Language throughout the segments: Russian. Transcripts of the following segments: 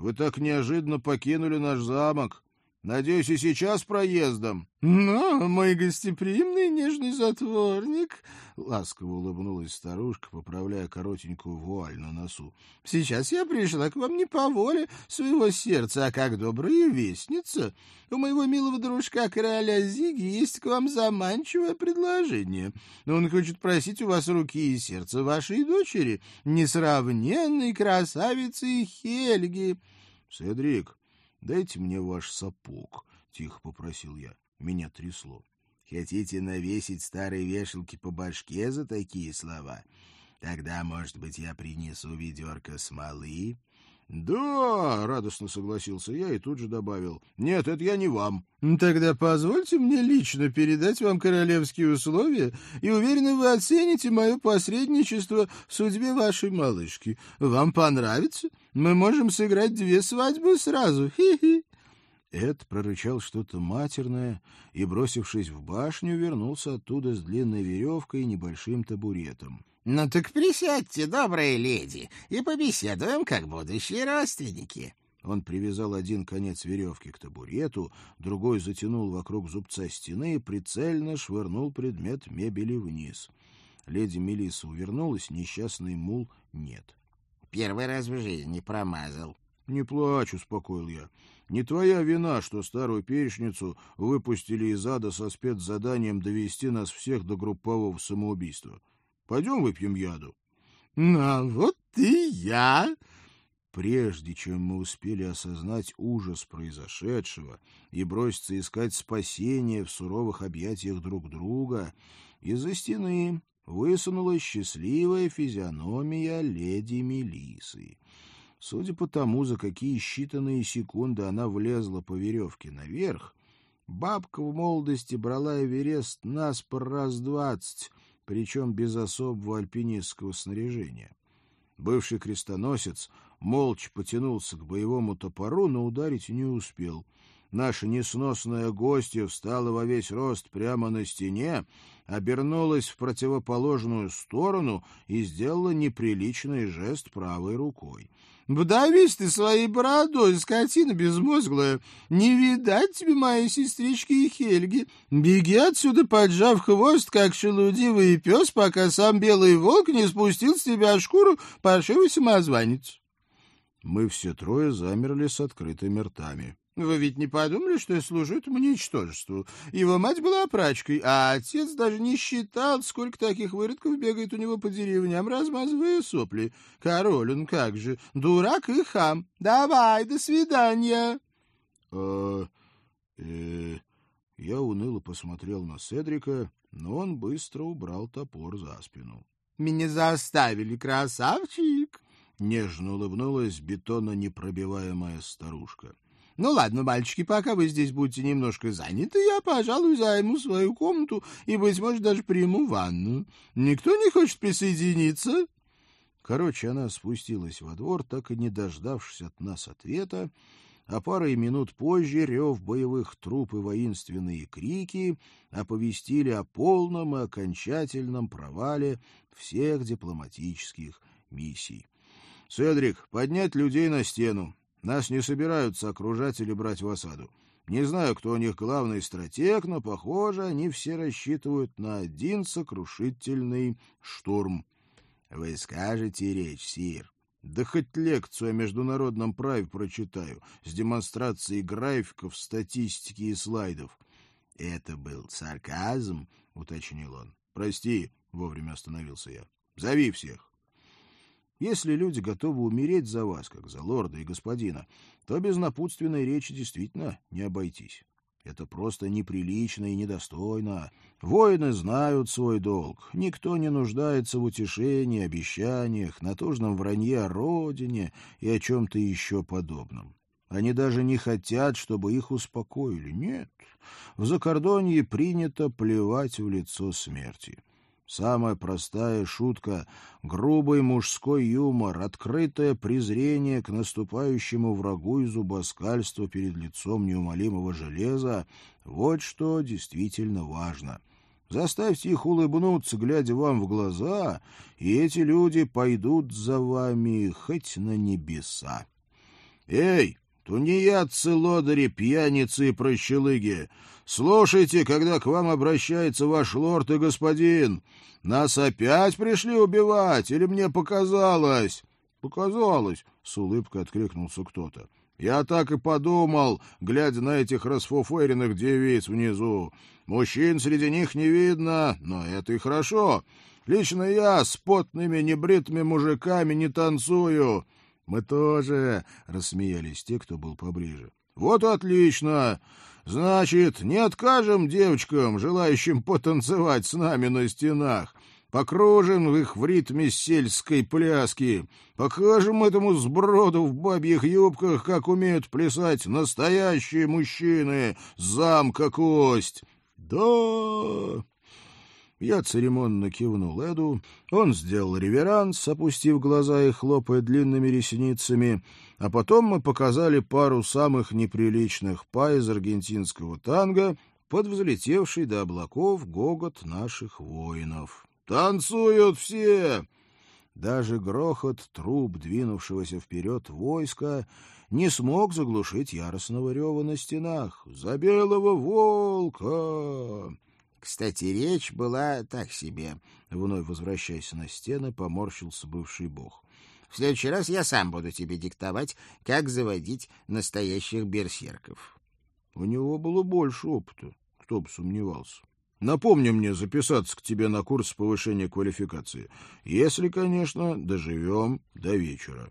вы так неожиданно покинули наш замок. Надеюсь, и сейчас проездом. — Но, мой гостеприимный нежный затворник, — ласково улыбнулась старушка, поправляя коротенькую вуаль на носу, — сейчас я пришла к вам не по воле своего сердца, а как добрая вестница. У моего милого дружка короля Зиги есть к вам заманчивое предложение. Он хочет просить у вас руки и сердца вашей дочери, несравненной красавицы Хельги. — Седрик, дайте мне ваш сапог, — тихо попросил я. Меня трясло. — Хотите навесить старые вешалки по башке за такие слова? Тогда, может быть, я принесу ведерко смолы? — Да, — радостно согласился я и тут же добавил. — Нет, это я не вам. — Тогда позвольте мне лично передать вам королевские условия, и, уверен, вы оцените мое посредничество в судьбе вашей малышки. Вам понравится? Мы можем сыграть 2 свадьбы сразу. Хи-хи. Эд прорычал что-то матерное и, бросившись в башню, вернулся оттуда с длинной веревкой и небольшим табуретом. — Ну так присядьте, добрая леди, и побеседуем, как будущие родственники. Он привязал один конец веревки к табурету, другой затянул вокруг зубца стены и прицельно швырнул предмет мебели вниз. Леди Мелисса увернулась, несчастный мул нет. — Первый раз в жизни промазал. — Не плачь, — успокоил я. — Не твоя вина, что старую перечницу выпустили из ада со спецзаданием довести нас всех до группового самоубийства. Пойдем выпьем яду. — Ну, вот и я. Прежде чем мы успели осознать ужас произошедшего и броситься искать спасения в суровых объятиях друг друга, из-за стены высунулась счастливая физиономия леди Мелиссы. Судя по тому, за какие считанные секунды она влезла по веревке наверх, бабка в молодости брала Эверест наспор раз 20, причем без особого альпинистского снаряжения. Бывший крестоносец молча потянулся к боевому топору, но ударить не успел. Наша несносная гостья встала во весь рост прямо на стене, обернулась в противоположную сторону и сделала неприличный жест правой рукой. — Вдавись ты своей бородой, скотина безмозглая! Не видать тебе моей сестрички и Хельги! Беги отсюда, поджав хвост, как шелудивый пес, пока сам белый волк не спустил с тебя шкуру паршивый самозванец. Мы все трое замерли с открытыми ртами. — Вы ведь не подумали, что я служу этому ничтожеству? Его мать была прачкой, а отец даже не считал, сколько таких выродков бегает у него по деревням, размазывая сопли. Король он как же, дурак и хам. Давай, до свидания. Я уныло посмотрел на Седрика, но он быстро убрал топор за спину. — Меня заставили, красавчик! — нежно улыбнулась бетононепробиваемая старушка. — Ну ладно, мальчики, пока вы здесь будете немножко заняты, я, пожалуй, займу свою комнату и, быть может, даже приму ванну. Никто не хочет присоединиться? Короче, она спустилась во двор, так и не дождавшись от нас ответа, а парой минут позже рев боевых труп и воинственные крики оповестили о полном и окончательном провале всех дипломатических миссий. — Седрик, поднять людей на стену. Нас не собираются окружать или брать в осаду. Не знаю, кто у них главный стратег, но, похоже, они все рассчитывают на один сокрушительный штурм. — Вы скажете речь, сир? — Да хоть лекцию о международном праве прочитаю с демонстрацией графиков, статистики и слайдов. — Это был сарказм, — уточнил он. — Прости, — вовремя остановился я. — Зови всех. Если люди готовы умереть за вас, как за лорда и господина, то без напутственной речи действительно не обойтись. Это просто неприлично и недостойно. Воины знают свой долг. Никто не нуждается в утешении, обещаниях, натужном вранье о родине и о чем-то еще подобном. Они даже не хотят, чтобы их успокоили. Нет, в Закордонье принято плевать в лицо смерти. Самая простая шутка, грубый мужской юмор, открытое презрение к наступающему врагу и зубоскальство перед лицом неумолимого железа — вот что действительно важно. Заставьте их улыбнуться, глядя вам в глаза, и эти люди пойдут за вами хоть на небеса. Эй, тунеядцы, лодыри, пьяницы и прощелыги! Слушайте, когда к вам обращается ваш лорд и господин. Нас опять пришли убивать, или мне показалось? — Показалось, — с улыбкой откликнулся кто-то. — Я так и подумал, глядя на этих расфуфыренных девиц внизу. Мужчин среди них не видно, но это и хорошо. Лично я с потными небритыми мужиками не танцую. — Мы тоже, — рассмеялись те, кто был поближе. — Вот отлично! Значит, не откажем девочкам, желающим потанцевать с нами на стенах. Покружим их в ритме сельской пляски. Покажем этому сброду в бабьих юбках, как умеют плясать настоящие мужчины, замка Кость. Да! Я церемонно кивнул Эду. Он сделал реверанс, опустив глаза и хлопая длинными ресницами, а потом мы показали пару самых неприличных па из аргентинского танго под взлетевший до облаков гогот наших воинов. «Танцуют все!» Даже грохот труб, двинувшегося вперед войска, не смог заглушить яростного рева на стенах. «За белого волка!» Кстати, речь была так себе. Вновь возвращаясь на стены, поморщился бывший бог. В следующий раз я сам буду тебе диктовать, как заводить настоящих берсерков. У него было больше опыта, кто бы сомневался. Напомни мне записаться к тебе на курс повышения квалификации, если, конечно, доживем до вечера.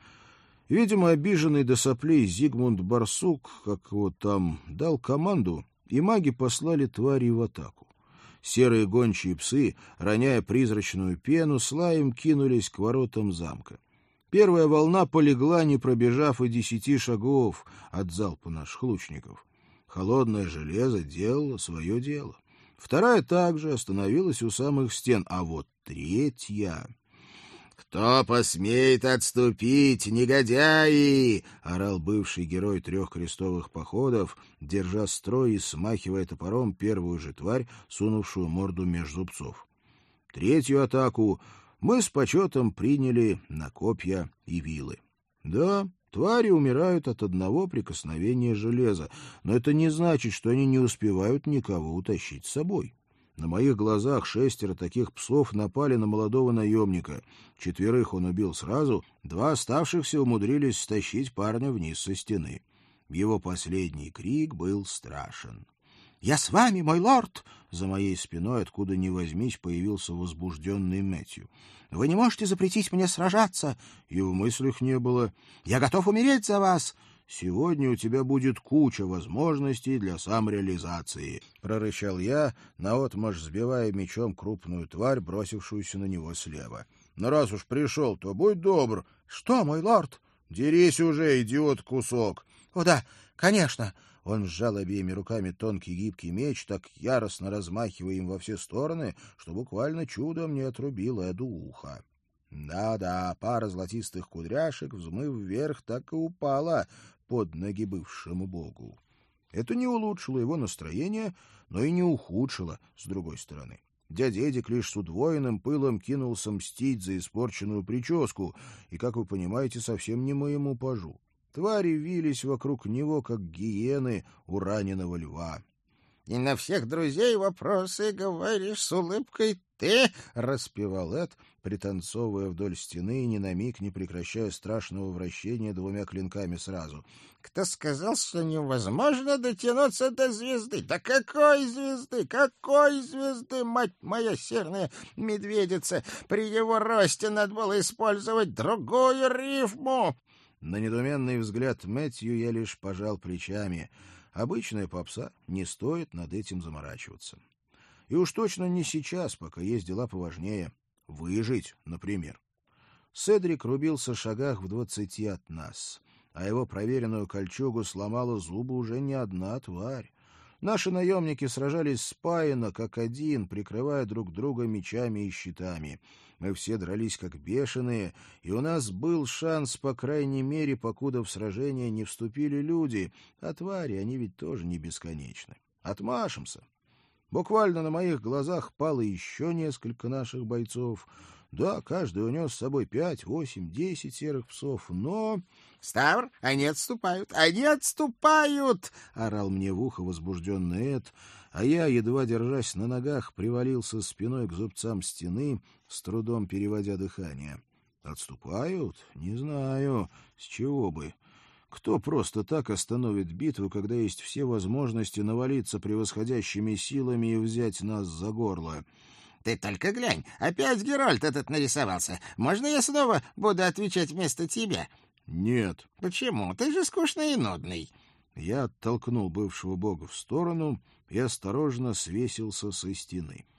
Видимо, обиженный до соплей Зигмунд Барсук, как его там, дал команду, и маги послали твари в атаку. Серые гончие псы, роняя призрачную пену, с лаем кинулись к воротам замка. Первая волна полегла, не пробежав и 10 шагов от залпа наших лучников. Холодное железо делало свое дело. Вторая также остановилась у самых стен, а вот третья... «Кто посмеет отступить, негодяи?» — орал бывший герой 3 крестовых походов, держа строй и смахивая топором первую же тварь, сунувшую морду меж зубцов. Третью атаку мы с почетом приняли на копья и вилы. Да, твари умирают от одного прикосновения железа, но это не значит, что они не успевают никого утащить с собой. На моих глазах 6 таких псов напали на молодого наемника. 4 он убил сразу, 2 оставшихся умудрились стащить парня вниз со стены. Его последний крик был страшен. «Я с вами, мой лорд!» За моей спиной, откуда ни возьмись, появился возбужденный Мэтью. «Вы не можете запретить мне сражаться!» И в мыслях не было. «Я готов умереть за вас!» «Сегодня у тебя будет куча возможностей для самореализации», — прорычал я, наотмашь сбивая мечом крупную тварь, бросившуюся на него слева. «Но раз уж пришел, то будь добр». «Что, мой лорд?» «Дерись уже, идиот кусок». «О да, конечно». Он сжал обеими руками тонкий гибкий меч, так яростно размахивая им во все стороны, что буквально чудом не отрубил Эду ухо. Да-да, пара золотистых кудряшек, взмыв вверх, так и упала под ноги бывшему богу. Это не улучшило его настроение, но и не ухудшило, с другой стороны. Дядя Эдик лишь с удвоенным пылом кинулся мстить за испорченную прическу, и, как вы понимаете, совсем не моему пажу. Твари вились вокруг него, как гиены у раненого льва. — И на всех друзей вопросы говоришь с улыбкой ты, — распевал Эд, пританцовывая вдоль стены и ни на миг не прекращая страшного вращения 2 клинками сразу. — Кто сказал, что невозможно дотянуться до звезды? Да какой звезды? Какой звезды, мать моя серная медведица? При его росте надо было использовать другую рифму. На недоуменный взгляд Мэтью я лишь пожал плечами. Обычная попса, не стоит над этим заморачиваться. И уж точно не сейчас, пока есть дела поважнее. Выжить, например. Седрик рубился в шагах в 20 от нас, а его проверенную кольчугу сломала зубы уже не одна тварь. Наши наемники сражались спаянно, как один, прикрывая друг друга мечами и щитами. Мы все дрались как бешеные, и у нас был шанс, по крайней мере, покуда в сражение не вступили люди, а твари, они ведь тоже не бесконечны. Отмашемся. Буквально на моих глазах пало еще несколько наших бойцов, Да, каждый унес с собой 5, 8, 10 серых псов, но... — Ставр, они отступают! Они отступают! — орал мне в ухо возбужденный Эд, а я, едва держась на ногах, привалился спиной к зубцам стены, с трудом переводя дыхание. Отступают? Не знаю. С чего бы? Кто просто так остановит битву, когда есть все возможности навалиться превосходящими силами и взять нас за горло? — Ты только глянь, опять Геральт этот нарисовался. Можно я снова буду отвечать вместо тебя? — Нет. — Почему? Ты же скучный и нудный. Я оттолкнул бывшего бога в сторону и осторожно свесился со стены.